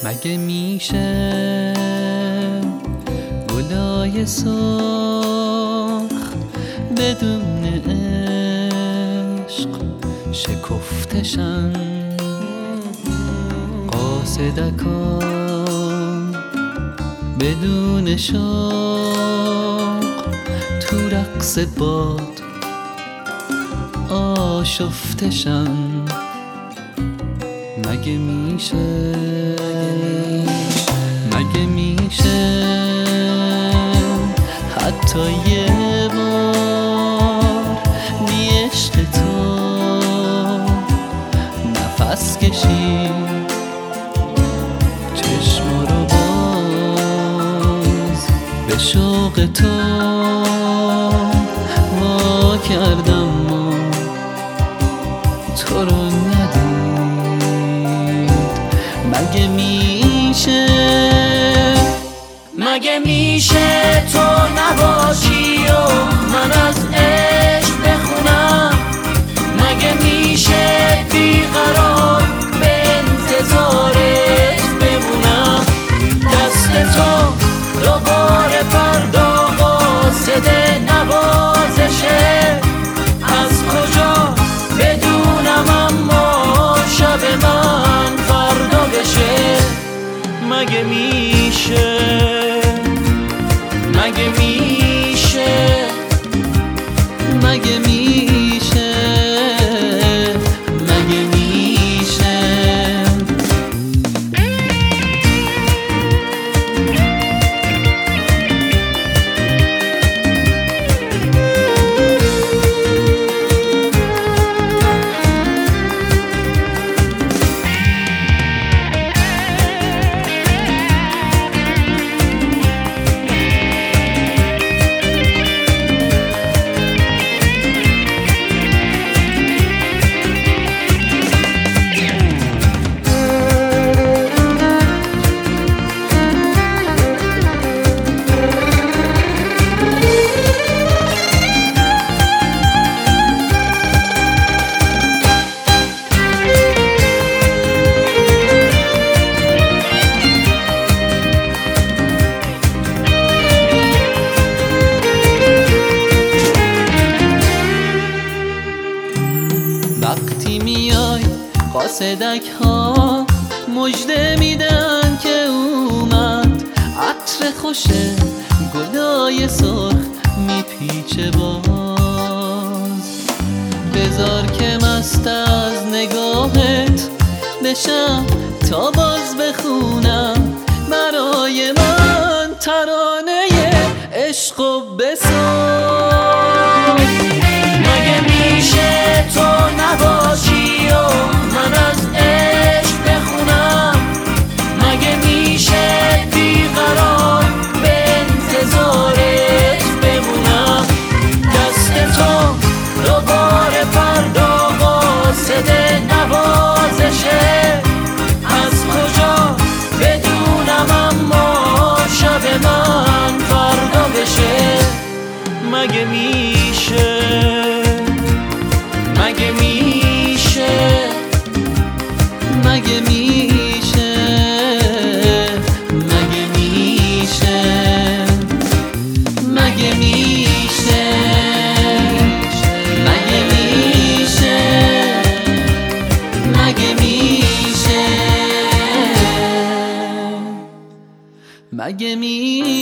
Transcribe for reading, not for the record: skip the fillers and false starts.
مگه میشه گلای سرخ بدون عشق شکفتشن؟ قاصدکان بدون شوق تو رقص باد آشفتشن. مگه میشه حتی یه بار بی عشق تو نفس کشی چشم رو باز به شوق تو وا کردم و تو رو ندید؟ مگه میشه تو نباشی و من از عشق بخونم؟ مگه میشه بیقرار به انتظارت بمونم؟ دست تو دوباره فردا قاصد نوازشه، از کجا بدونم اما شب من فردا بشه؟ مگه میشه وقتی میای قاصدک ها مژده میدن که اومد، عطر خوش گلای سرخ میپیچه باز. بذار که مست از نگاهت بشم تا باز بخونم برای من ترانه عشق و بساز. مگه میشه تو نباشی و من از عشق بخونم؟ مگه میشه بیقرار به انتظارت بمونم؟ دست تو دوباره فردا قاصد نوازشه، از کجا بدونم اما شب من فردا بشه؟ مگه میشه مگه میشه